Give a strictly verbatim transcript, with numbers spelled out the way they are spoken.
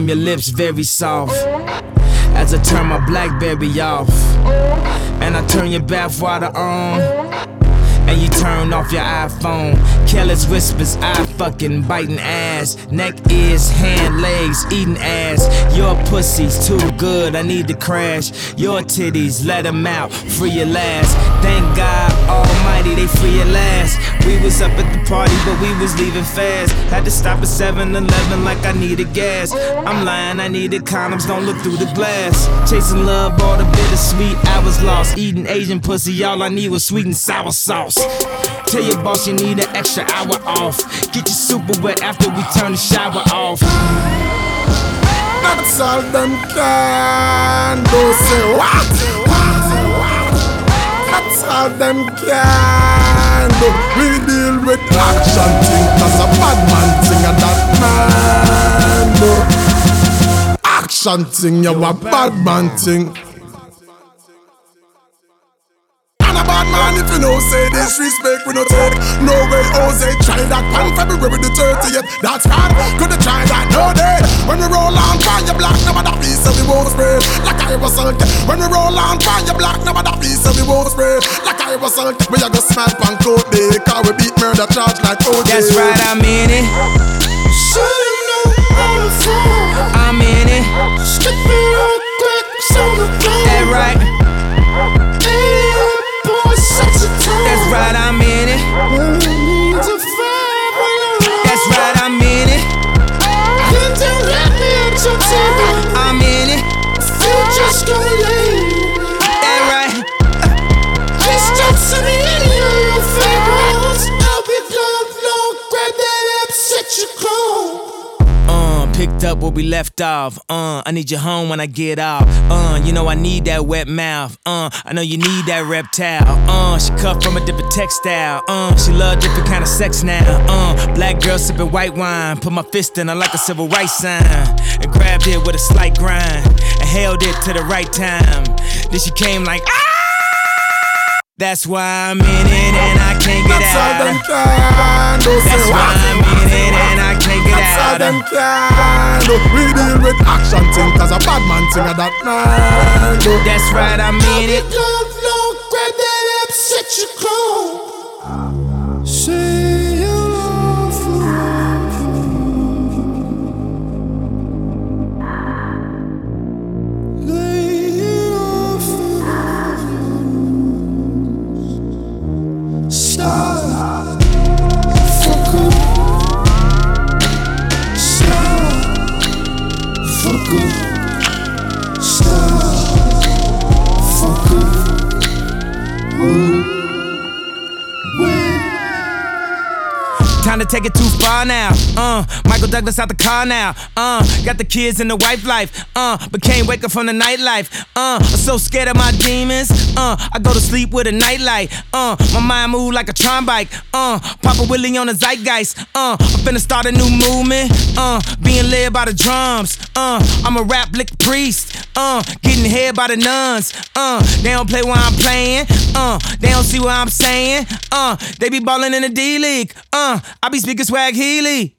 your lips very soft as I turn my Blackberry off, and I turn your bathwater on, and you turn off your iPhone. Careless whispers, I fucking biting ass. Neck, ears, hand, legs, eating ass. Your pussy's too good, I need to crash. Your titties, let them out, free your last. Thank God almighty, they free at last. We was up at the party, but we was leaving fast. Had to stop at seven eleven like I needed gas. I'm lying, I needed condoms, don't look through the glass. Chasing love, all the bittersweet, I was lost. Eating Asian pussy, all I need was sweet and sour sauce. Tell your boss you need an extra hour off. Get your super wet after we turn the shower off. That's all them can do. Say what? That's all them can do. We deal with action thing, cause a bad man thing and that man do. Action thing, you a bad man thing. Bad man, if you know, say disrespect, we no take. No way, Jose, try that pan February the thirtieth. That's bad, couldn't try that, no day. When we roll on, find your black, now that piece of the won't spray. Like I was salt. When we roll on, find your black, now that piece of the won't spray. Like I was salt. We a go smell pan coat day, cause we beat murder charge like O J. That's right, I'm in it. Should've known all the time. I'm in it. Skip it real quick, so the game. That right. That's right, I'm in it. That's right, I'm in it. I'm in it. That right. Uh, picked up where we left off. Uh, I need you home when I get off. Uh, you know I need that wet mouth. Uh, I know you need that reptile. Uh, she cut from a different textile. Uh, she love different kind of sex now. Uh, black girl sipping white wine. Put my fist in her like a civil rights sign, and grabbed it with a slight grind, and held it to the right time. Then she came like ah. That's why I'm in it and I can't get That's out. all them can do. That's why I'm in it and I can't get That's all out. them can do. We deal with action thing, cause a bad man thing a that man do. That's right, I'm in it. Grab that up, set your clothes. Say you love forever. Lay it off. Stop. Fuck up. Stop. Fuck up. Stop. Fuck up. Time to take it too far now. Uh, Michael Douglas out the car now. Uh, got the kids and the wife life. Uh, but can't wake up from the nightlife. Uh, I'm so scared of my demons. Uh, I go to sleep with a nightlight. Uh, my mind move like a tron bike. Uh, Papa Willie on the zeitgeist. Uh, I'm finna start a new movement. Uh, being led by the drums. Uh, I'm a rap lick priest. Uh, getting head by the nuns. Uh, they don't play while I'm playing. Uh, they don't see what I'm saying. Uh, they be ballin' in the D-League. Uh, I be speaking swag Healy.